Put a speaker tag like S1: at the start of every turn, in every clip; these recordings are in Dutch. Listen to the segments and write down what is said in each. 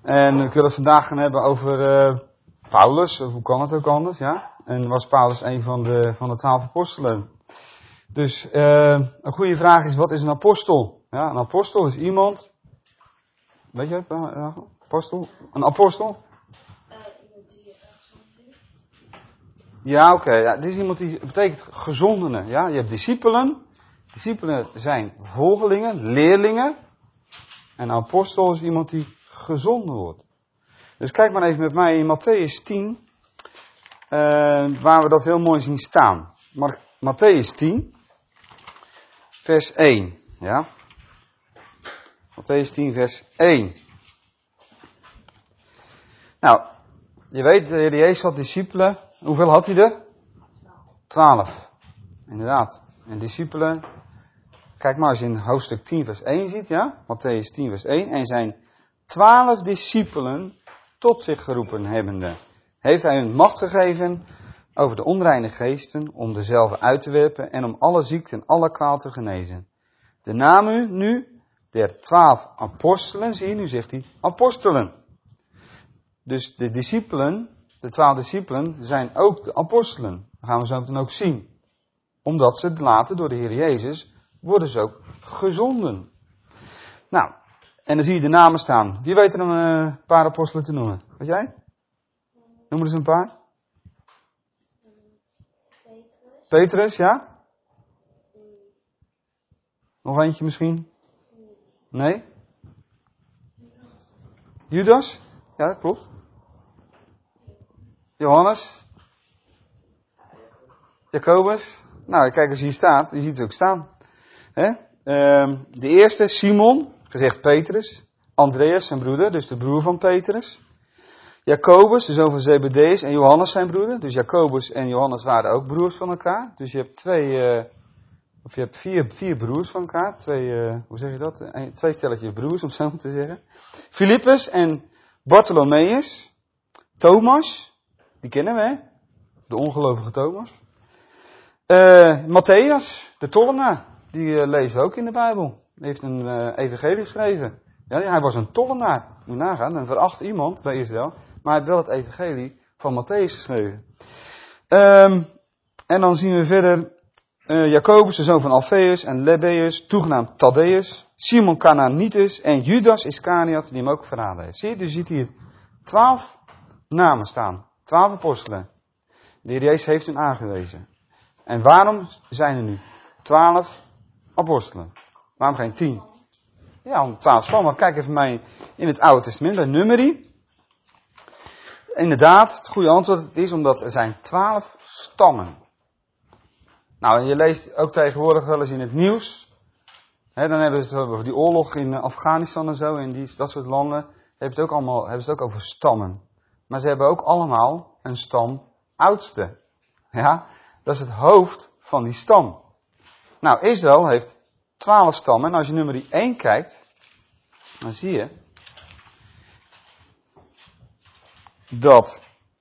S1: En ik wil het vandaag gaan hebben over Paulus. Hoe kan het ook anders, ja? En was Paulus een van de 12 apostelen? Dus een goede vraag is, wat is een apostel? Ja, een apostel is iemand... Weet je het? Apostel? Een apostel?
S2: Iemand die uitgezonden heeft.
S1: Ja, oké. Ja, dit is iemand die betekent gezondene. Ja? Je hebt discipelen. Discipelen zijn volgelingen, leerlingen. En een apostel is iemand die gezonden wordt. Dus kijk maar even met mij in Mattheüs 10. Waar we dat heel mooi zien staan. Mattheüs 10. Vers 1. Ja. Mattheüs 10 vers 1. Nou, je weet, de Heer Jezus had discipelen. Hoeveel had hij er? 12. Inderdaad. En discipelen. Kijk maar als je in hoofdstuk 10 vers 1 ziet, ja. Mattheüs 10 vers 1. En zijn 12 discipelen tot zich geroepen hebbende, heeft hij hun macht gegeven over de onreine geesten, om dezelfde uit te werpen en om alle ziekte en alle kwaal te genezen. De namen nu der 12 apostelen, zie je, nu zegt hij apostelen. Dus de discipelen, de 12 discipelen, zijn ook de apostelen. Dat gaan we zo dan ook zien. Omdat ze later door de Heer Jezus worden ze ook gezonden. Nou, en dan zie je de namen staan. Wie weet er een paar apostelen te noemen? Weet jij? Noem er eens een paar. Petrus, ja? Nog eentje misschien? Nee? Judas? Ja, dat klopt. Johannes? Jacobus? Nou, kijk als hier staat, je ziet het ook staan. Hè? De eerste, Simon, gezegd Petrus. Andreas, zijn broeder, dus de broer van Petrus. Jacobus, de zoon van Zebedeus, en Johannes zijn broeder. Dus Jacobus en Johannes waren ook broers van elkaar. Dus je hebt vier broers van elkaar. Hoe zeg je dat? Twee stelletjes broers, om zo maar te zeggen. Filippus en Bartholomeus. Thomas, die kennen we, hè? De ongelovige Thomas. Matthäus, de tollenaar, die lezen ook in de Bijbel. Hij heeft een evangelie geschreven. Ja, hij was een tollenaar, moet je nagaan, een veracht iemand bij Israël. Maar hij heeft wel het evangelie van Matthäus geschreven. En dan zien we verder Jacobus, de zoon van Alfeus en Lebbeus, toegenaamd Thaddeus, Simon Canaanitus en Judas Iscariot, die hem ook verraden heeft. Zie je, dus je ziet hier 12 namen staan, 12 apostelen. De Heer Jezus heeft hen aangewezen. En waarom zijn er nu 12 apostelen? Waarom geen 10? Ja, om 12 stammen. Kijk even mij in het Oude Testament, bij Numeri. Inderdaad, het goede antwoord is omdat er zijn 12 stammen. Nou, je leest ook tegenwoordig wel eens in het nieuws. Dan hebben ze het over die oorlog in Afghanistan en zo, in dat soort landen. Hebben ze het ook over stammen. Maar ze hebben ook allemaal een stam oudste. Ja, dat is het hoofd van die stam. Nou, Israël heeft 12 stammen. En als je nummer 1 kijkt, dan zie je dat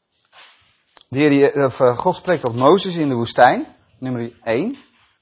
S1: God spreekt tot Mozes in de woestijn. Nummer 1.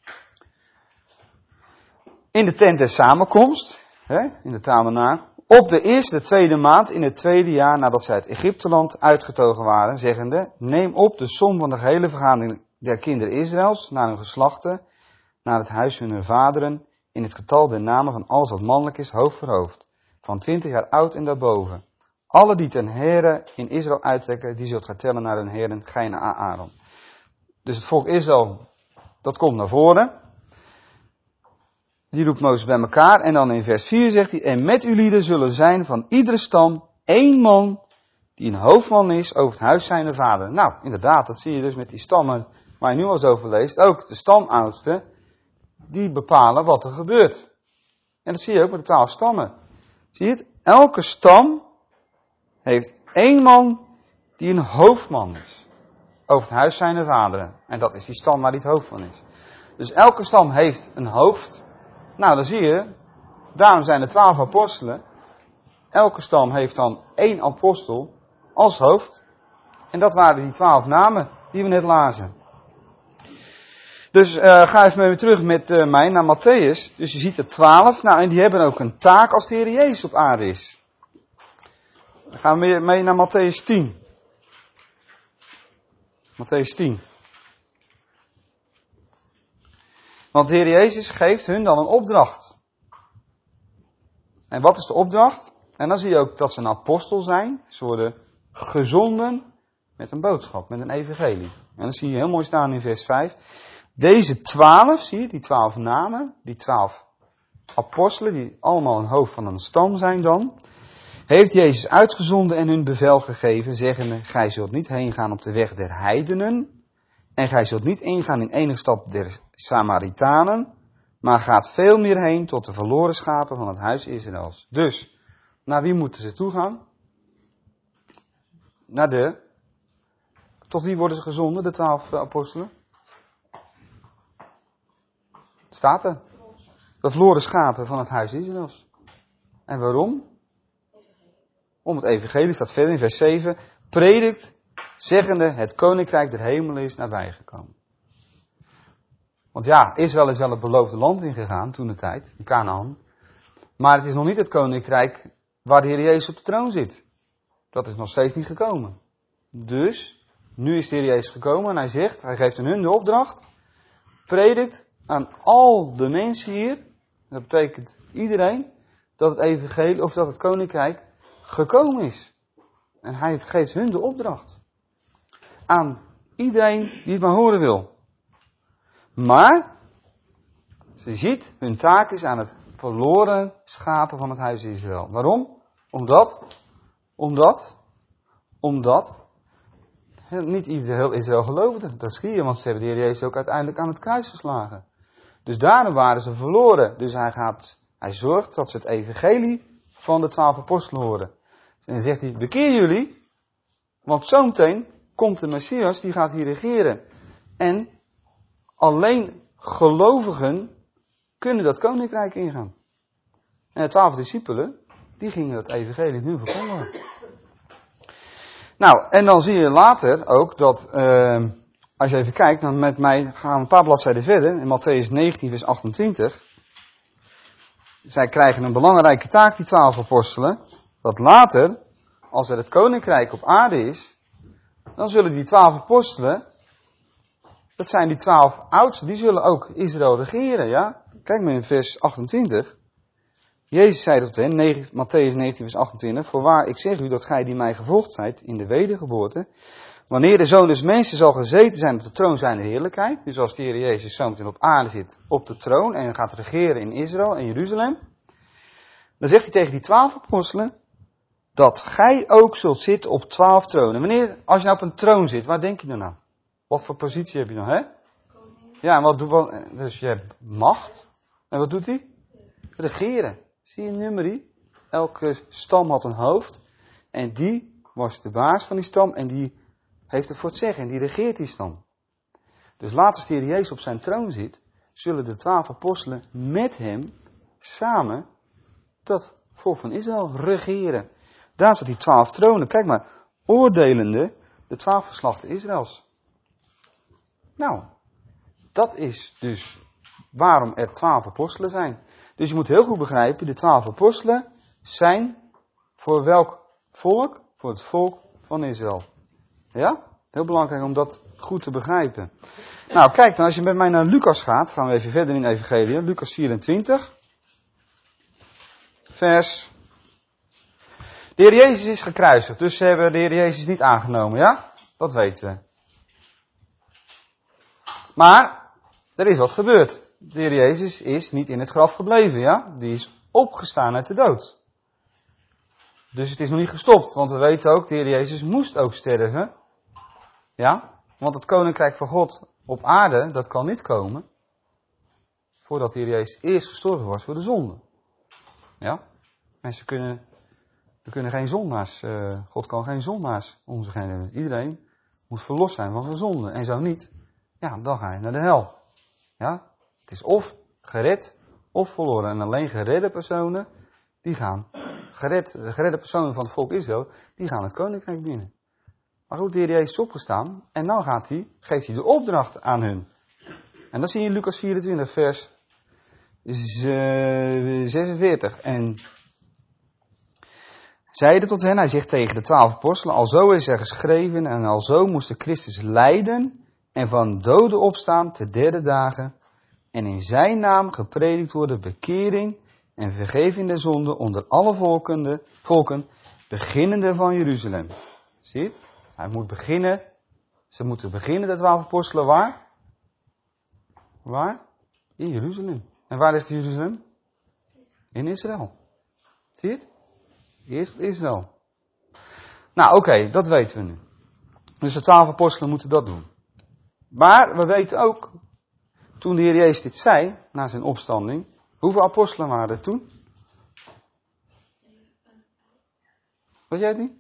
S1: In de tent der samenkomst, in de tabernakel, op de eerste, tweede maand, in het tweede jaar nadat zij het Egypteland uitgetogen waren, zeggende, neem op de som van de gehele vergadering der kinderen Israëls, naar hun geslachten, naar het huis hunner vaderen, in het getal der namen van alles wat mannelijk is, hoofd voor hoofd, van 20 jaar oud en daarboven. Alle die ten Here in Israël uittrekken, die zult gij tellen naar hun heren, gij en Aaron. Dus het volk Israël, dat komt naar voren. Die roept Mozes bij elkaar. En dan in vers 4 zegt hij, en met uw lieden zullen zijn van iedere stam 1 man die een hoofdman is over het huis zijner vader. Nou, inderdaad, dat zie je dus met die stammen waar je nu al eens over leest. Ook de stamoudsten, die bepalen wat er gebeurt. En dat zie je ook met de 12 stammen. Zie je het? Elke stam heeft 1 man die een hoofdman is over het huis zijner vaderen. En dat is die stam waar die het hoofd van is. Dus elke stam heeft een hoofd. Nou, dan zie je, daarom zijn er 12 apostelen. Elke stam heeft dan 1 apostel als hoofd. En dat waren die 12 namen die we net lazen. Dus ga even mee terug met mij naar Matthäus. Dus je ziet er 12. Nou, en die hebben ook een taak als de Heer Jezus op aarde is. Gaan we mee naar Matthäus 10. Matthäus 10. Want de Heer Jezus geeft hun dan een opdracht. En wat is de opdracht? En dan zie je ook dat ze een apostel zijn. Ze worden gezonden met een boodschap, met een evangelie. En dan zie je heel mooi staan in vers 5. Deze 12, zie je, die 12 namen, die 12 apostelen, die allemaal een hoofd van een stam zijn dan, heeft Jezus uitgezonden en hun bevel gegeven, zeggende, gij zult niet heen gaan op de weg der heidenen, en gij zult niet ingaan in enige stad der Samaritanen, maar gaat veel meer heen tot de verloren schapen van het huis Israëls. Dus, naar wie moeten ze toe gaan? Tot wie worden ze gezonden, de 12 apostelen? Het staat er. De verloren schapen van het huis Israëls. En waarom? Om het evangelie, staat verder in vers 7, predikt, zeggende, het koninkrijk der hemelen is nabijgekomen. Want ja, Israël is wel het beloofde land ingegaan, toen de tijd, in Kanaan. Maar het is nog niet het koninkrijk waar de Heer Jezus op de troon zit. Dat is nog steeds niet gekomen. Dus, nu is de Heer Jezus gekomen en hij zegt, hij geeft aan hun de opdracht, predikt aan al de mensen hier, dat betekent iedereen, dat het evangelie, of dat het koninkrijk gekomen is. En hij geeft hun de opdracht. Aan iedereen die het maar horen wil. Maar, ze ziet, hun taak is aan het verloren schapen van het huis Israël. Waarom? Omdat niet heel Israël geloofde. Dat zie je, want ze hebben de Heer Jezus ook uiteindelijk aan het kruis geslagen. Dus daarom waren ze verloren. Dus hij zorgt dat ze het evangelie van de 12 apostelen horen. En dan zegt hij, bekeer jullie, want zometeen komt de Messias, die gaat hier regeren. En alleen gelovigen kunnen dat koninkrijk ingaan. En de 12 discipelen, die gingen het evangelie nu verkondigen. Nou, en dan zie je later ook dat, als je even kijkt, dan met mij gaan we een paar bladzijden verder, in Matthäus 19 vers 28. Zij krijgen een belangrijke taak, die 12 apostelen, dat later, als er het koninkrijk op aarde is, dan zullen die 12 apostelen, dat zijn die 12 oudsten, die zullen ook Israël regeren, ja. Kijk maar in vers 28. Jezus zei tot hen, Matthäus 19 vers 28, voorwaar ik zeg u dat gij die mij gevolgd zijt in de wedergeboorte, wanneer de Zoon des Mensen zal gezeten zijn op de troon zijner heerlijkheid, dus als de Heer Jezus zometeen op aarde zit, op de troon en gaat regeren in Israël en Jeruzalem, dan zegt hij tegen die 12 apostelen, dat gij ook zult zitten op 12 tronen. Wanneer, als je nou op een troon zit, waar denk je dan aan? Wat voor positie heb je dan, hè? Ja, en dus je hebt macht. En wat doet hij? Regeren. Zie je nummerie? Elke stam had een hoofd. En die was de baas van die stam. En die heeft het voor het zeggen. En die regeert die stam. Dus later als de Heer Jezus op zijn troon zit, zullen de 12 apostelen met hem samen dat volk van Israël regeren. Daar staat die 12 tronen. Kijk maar, oordelende de 12 geslachten Israëls. Nou, dat is dus waarom er 12 apostelen zijn. Dus je moet heel goed begrijpen, de 12 apostelen zijn voor welk volk? Voor het volk van Israël. Ja? Heel belangrijk om dat goed te begrijpen. Nou, kijk dan, als je met mij naar Lucas gaat, gaan we even verder in de Evangelie. Lucas 24. Vers. De Heer Jezus is gekruisigd, dus ze hebben de Heer Jezus niet aangenomen, ja? Dat weten we. Maar, er is wat gebeurd. De Heer Jezus is niet in het graf gebleven, ja? Die is opgestaan uit de dood. Dus het is nog niet gestopt, want we weten ook, de Heer Jezus moest ook sterven. Ja? Want het koninkrijk van God op aarde, dat kan niet komen, voordat de Heer Jezus eerst gestorven was voor de zonde. Ja? Mensen we kunnen geen zondaars, God kan geen zondaars om zich heen hebben. Iedereen moet verlost zijn van zijn zonde. En zo niet, ja, dan ga je naar de hel. Ja? Het is of gered of verloren. En alleen geredde personen, die gaan, de geredde personen van het volk Israël, die gaan het koninkrijk binnen. Maar goed, de Heer Jezus is opgestaan en dan geeft hij de opdracht aan hun. En dat zie je in Lucas 24 vers 46. En zeide tot hen, hij zegt tegen de 12 apostelen, alzo is er geschreven en alzo moest de Christus lijden en van doden opstaan te derde dagen en in zijn naam gepredikt worden bekering en vergeving der zonden onder alle volken, beginnende van Jeruzalem. Zie je het? Hij moet beginnen, ze moeten beginnen, de 12 apostelen, waar? Waar? In Jeruzalem. En waar ligt Jeruzalem? In Israël. Zie je het? Eerst Israël. Nou oké, dat weten we nu. Dus de 12 apostelen moeten dat doen. Maar we weten ook, toen de Heer Jezus dit zei, na zijn opstanding, hoeveel apostelen waren er toen? Weet jij het niet?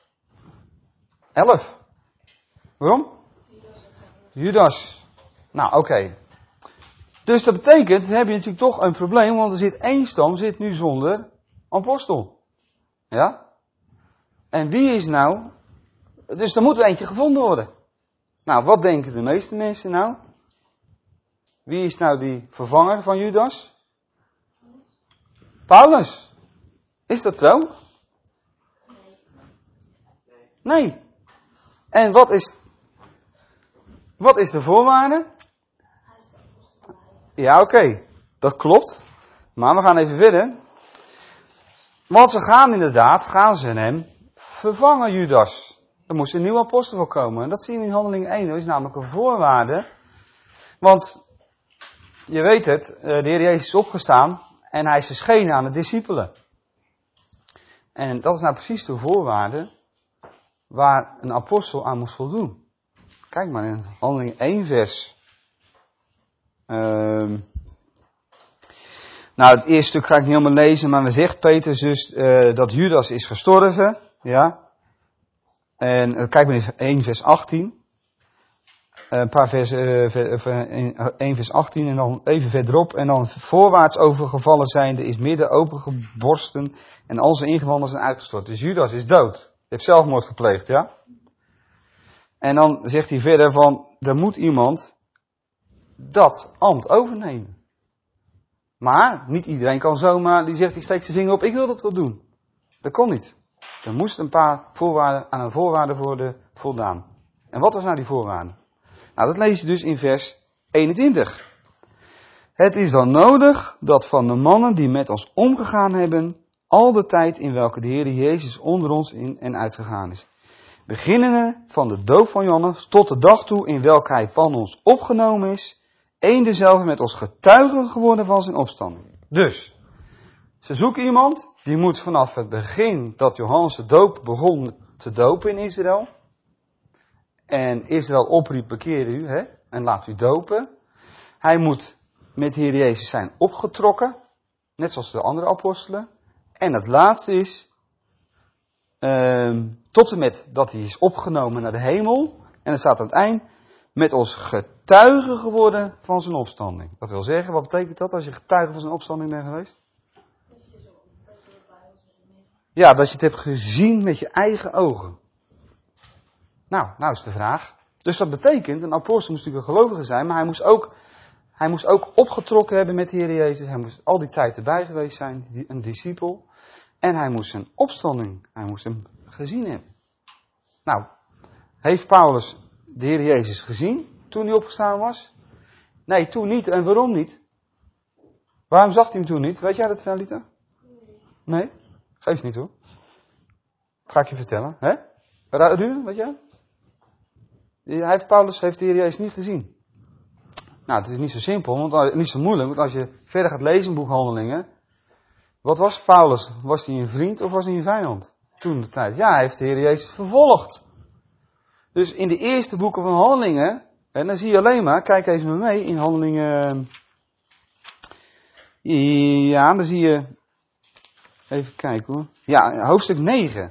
S1: 11. Waarom? Judas. Nou oké. Dus dat betekent, dan heb je natuurlijk toch een probleem, want er zit één stam, zit nu zonder apostel. Ja? En wie is nou? Dus er moet er eentje gevonden worden. Nou, wat denken de meeste mensen nou? Wie is nou die vervanger van Judas? Paulus. Is dat zo? Nee. En wat is de voorwaarde? Ja, oké. Dat klopt. Maar we gaan even verder. Want ze gaan ze hem vervangen, Judas. Er moest een nieuwe apostel voor komen. En dat zien we in Handelingen 1. Dat is namelijk een voorwaarde. Want, je weet het, de Heer Jezus is opgestaan en hij is verschenen aan de discipelen. En dat is nou precies de voorwaarde waar een apostel aan moest voldoen. Kijk maar in Handelingen 1 vers. Nou, het eerste stuk ga ik niet helemaal lezen, maar we zegt Petrus dus dat Judas is gestorven. Ja. En kijk maar in 1 vers 18. Een paar versen, 1 vers 18 en dan even verderop. En dan voorwaarts overgevallen zijnde is midden opengeborsten en al zijn ingewanden zijn uitgestort. Dus Judas is dood. Hij heeft zelfmoord gepleegd, ja. En dan zegt hij verder van, er moet iemand dat ambt overnemen. Maar niet iedereen kan zomaar, die zegt, ik steek zijn vinger op, ik wil dat wel doen. Dat kon niet. Er moest een paar voorwaarden, aan een voorwaarde worden voldaan. En wat was nou die voorwaarde? Nou, dat lees je dus in vers 21. Het is dan nodig dat van de mannen die met ons omgegaan hebben, al de tijd in welke de Heer Jezus onder ons in en uitgegaan is. Beginnende van de doop van Johannes tot de dag toe in welke hij van ons opgenomen is, één dezelfde met ons getuige geworden van zijn opstanding. Dus, ze zoeken iemand, die moet vanaf het begin dat Johannes de doop begon te dopen in Israël. En Israël opriep, bekeer u, hè, en laat u dopen. Hij moet met de Heer Jezus zijn opgetrokken, net zoals de andere apostelen. En het laatste is, tot en met dat hij is opgenomen naar de hemel. En er staat aan het eind, met ons getuige geworden van zijn opstanding. Dat wil zeggen, wat betekent dat als je getuige van zijn opstanding bent geweest? Ja, dat je het hebt gezien met je eigen ogen. Nou is de vraag. Dus dat betekent, een apostel moest natuurlijk een gelovige zijn, maar hij moest ook opgetrokken hebben met de Heer Jezus. Hij moest al die tijd erbij geweest zijn, een discipel. En hij moest zijn opstanding, hij moest hem gezien hebben. Nou, heeft Paulus de Heer Jezus gezien toen hij opgestaan was? Nee, toen niet. En waarom niet? Waarom zag hij hem toen niet? Weet jij dat, Lita? Nee? Geeft niet hoor. Ga ik je vertellen. Hè? Ruud, weet jij? Paulus heeft de Heer Jezus niet gezien. Nou, het is niet zo simpel, want niet zo moeilijk. Want als je verder gaat lezen in boek Handelingen. Wat was Paulus? Was hij een vriend of was hij een vijand? Toen de tijd. Ja, hij heeft de Heer Jezus vervolgd. Dus in de eerste boeken van Handelingen. En dan zie je alleen maar, kijk even met mee, in Handelingen. Ja, dan zie je. Even kijken hoor. Ja, hoofdstuk 9.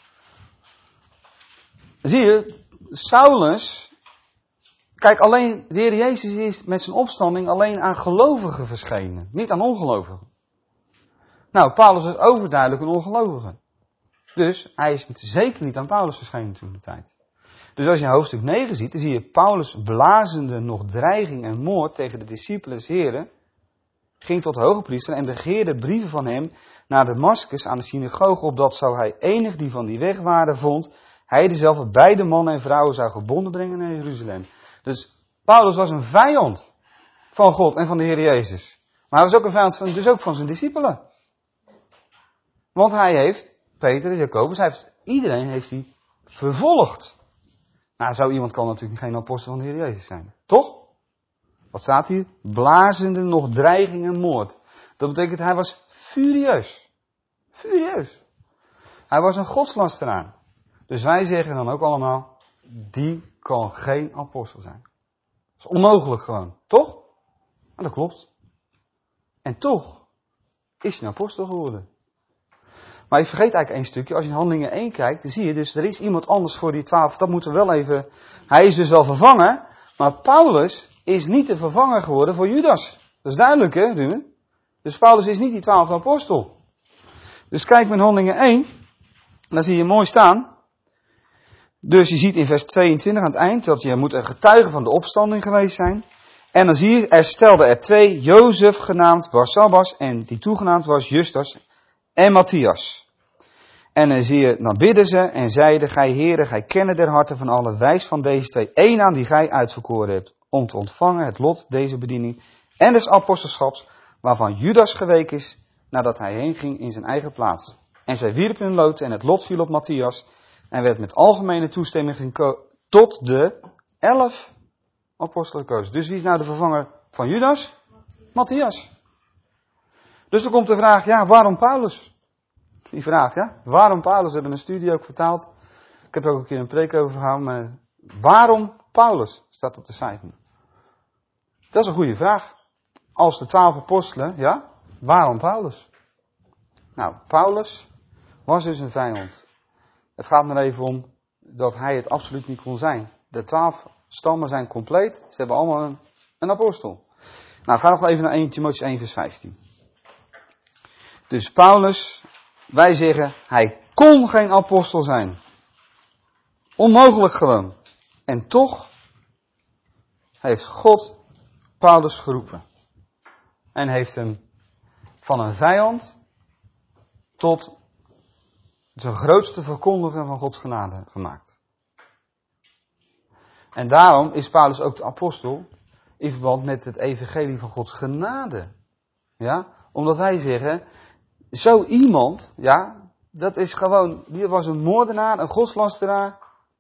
S1: Dan zie je, Saulus. Kijk, alleen de Heer Jezus is met zijn opstanding alleen aan gelovigen verschenen. Niet aan ongelovigen. Nou, Paulus is overduidelijk een ongelovige. Dus hij is zeker niet aan Paulus verschenen toen de tijd. Dus als je hoofdstuk 9 ziet, dan zie je Paulus blazende nog dreiging en moord tegen de discipelen des Heren. ging tot de hoge priester en begeerde brieven van hem naar Damascus aan de synagoge, opdat zo hij enig die van die weg waren vond, hij dezelfde beide mannen en vrouwen zou gebonden brengen naar Jeruzalem. Dus Paulus was een vijand van God en van de Heer Jezus. Maar hij was ook een vijand dus ook van zijn discipelen. Want hij heeft, Peter en Jacobus, iedereen heeft hij vervolgd. Nou, zo iemand kan natuurlijk geen apostel van de Heer Jezus zijn. Toch? Wat staat hier? Blazende, nog dreiging en moord. Dat betekent, hij was furieus. Furieus. Hij was een godslasteraar. Dus wij zeggen dan ook allemaal, die kan geen apostel zijn. Dat is onmogelijk gewoon. Toch? En dat klopt. En toch is hij een apostel geworden. Maar je vergeet eigenlijk één stukje. Als je in Handelingen 1 kijkt, dan zie je dus, er is iemand anders voor die 12. Dat moeten we wel even... Hij is dus wel vervangen, maar Paulus is niet de vervanger geworden voor Judas. Dat is duidelijk, hè, Ruben? Dus Paulus is niet die 12e apostel. Dus kijk maar in Handelingen 1. Dan zie je mooi staan. Dus je ziet in vers 22 aan het eind dat je moet een getuige van de opstanding geweest zijn. En dan zie je, er stelden er 2, Jozef genaamd Barsabbas en die toegenaamd was Justus en Matthias. En dan zie je, dan bidden ze en zeiden, gij Heere, gij kennen der harten van allen, wijs van deze 2 één aan die gij uitverkoren hebt, om te ontvangen het lot deze bediening en des apostelschaps, waarvan Judas geweken is, nadat hij heen ging in zijn eigen plaats. En zij wierpen hun lood en het lot viel op Matthias en werd met algemene toestemming tot de 11 apostelen gekozen. Dus wie is nou de vervanger van Judas? Matthias. Dus dan komt de vraag, ja, waarom Paulus? Die vraag, ja. Waarom Paulus? We hebben een studie ook vertaald. Ik heb er ook een keer een preek over gehouden. Maar waarom Paulus? Staat op de site. Dat is een goede vraag. Als de 12 apostelen, ja. Waarom Paulus? Nou, Paulus was dus een vijand. Het gaat maar even om dat hij het absoluut niet kon zijn. De 12 stammen zijn compleet. Ze hebben allemaal een apostel. Nou, ga nog even naar 1 Timotheüs 1 vers 15. Dus Paulus, wij zeggen, hij kon geen apostel zijn. Onmogelijk gewoon. En toch heeft God Paulus geroepen. En heeft hem van een vijand tot zijn grootste verkondiger van Gods genade gemaakt. En daarom is Paulus ook de apostel in verband met het evangelie van Gods genade. Ja, omdat wij zeggen, zo iemand, ja, dat is gewoon, die was een moordenaar, een godslasteraar.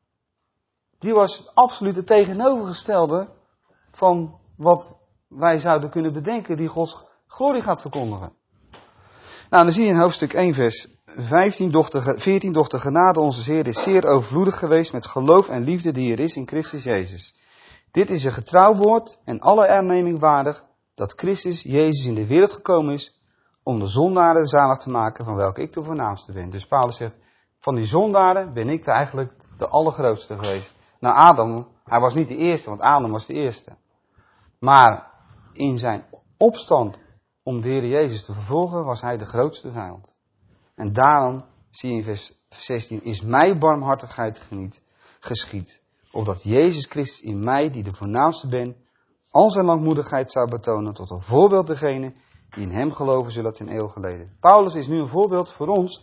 S1: Die was absoluut het tegenovergestelde van wat wij zouden kunnen bedenken, die Gods glorie gaat verkondigen. Nou, dan zie je in hoofdstuk 1 vers 14, doch de genade onze Heer is zeer overvloedig geweest met geloof en liefde die er is in Christus Jezus. Dit is een getrouw woord en alle erneming waardig, dat Christus Jezus in de wereld gekomen is, om de zondaren zalig te maken, van welke ik de voornaamste ben. Dus Paulus zegt, van die zondaren ben ik eigenlijk de allergrootste geweest. Nou, Adam, hij was niet de eerste, want Adam was de eerste. Maar in zijn opstand om de Heer Jezus te vervolgen, was hij de grootste vijand. En daarom, zie je in vers 16, is mij barmhartigheid geschied, opdat Jezus Christus in mij, die de voornaamste ben, al zijn langmoedigheid zou betonen, tot een voorbeeld degene die in hem geloven zullen ten eeuwige leven. Paulus is nu een voorbeeld voor ons,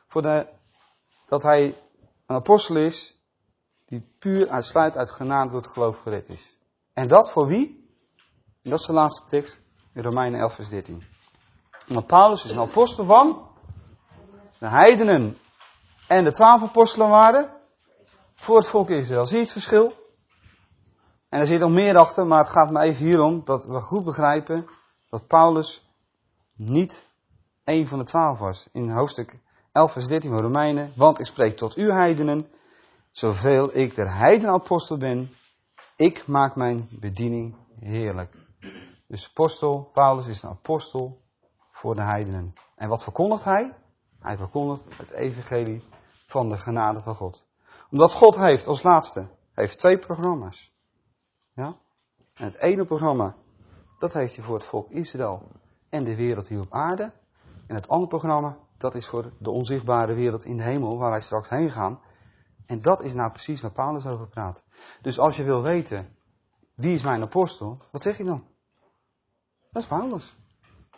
S1: dat hij een apostel is, die puur uitsluitend uit genade door het geloof gered is. En dat voor wie? En dat is de laatste tekst, in Romeinen 11 vers 13. Want Paulus is een apostel van de heidenen. En de 12 apostelen waren voor het volk Israël. Zie je het verschil? En er zit nog meer achter, maar het gaat me even hierom dat we goed begrijpen dat Paulus niet een van de 12 was. In hoofdstuk 11 vers 13 van Romeinen. Want ik spreek tot u heidenen, zoveel ik der heidenapostel ben, ik maak mijn bediening heerlijk. Dus apostel, Paulus is een apostel voor de heidenen. En wat verkondigt hij? Hij verkondigt het evangelie van de genade van God. Omdat God heeft, als laatste, heeft 2 programma's. Ja? En het ene programma, dat heeft hij voor het volk Israël en de wereld hier op aarde. En het andere programma, dat is voor de onzichtbare wereld in de hemel, waar wij straks heen gaan. En dat is nou precies waar Paulus over praat. Dus als je wil weten, wie is mijn apostel? Wat zeg je dan? Dat is Paulus.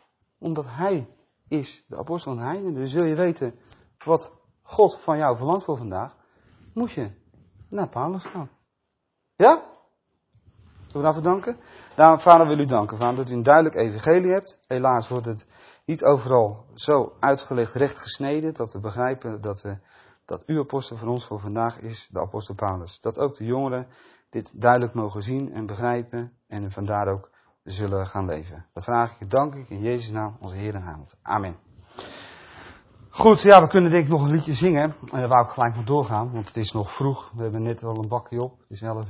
S1: Omdat hij is de apostel van heidenen. Dus wil je weten wat God van jou verlangt voor vandaag, moet je naar Paulus gaan. Ja? Zullen we daarvoor danken? Daarom, Vader, wil u danken. Vader, dat u een duidelijk evangelie hebt. Helaas wordt het niet overal zo uitgelegd, recht gesneden, dat we begrijpen dat uw apostel voor ons voor vandaag is, de apostel Paulus. Dat ook de jongeren dit duidelijk mogen zien en begrijpen en vandaar ook zullen gaan leven. Dat vraag ik, dank ik in Jezus' naam, onze Heer en Heiland. Amen. Goed, ja, we kunnen denk ik nog een liedje zingen. En daar wou ik gelijk maar doorgaan, want het is nog vroeg. We hebben net wel een bakje op. Het is 11 uur.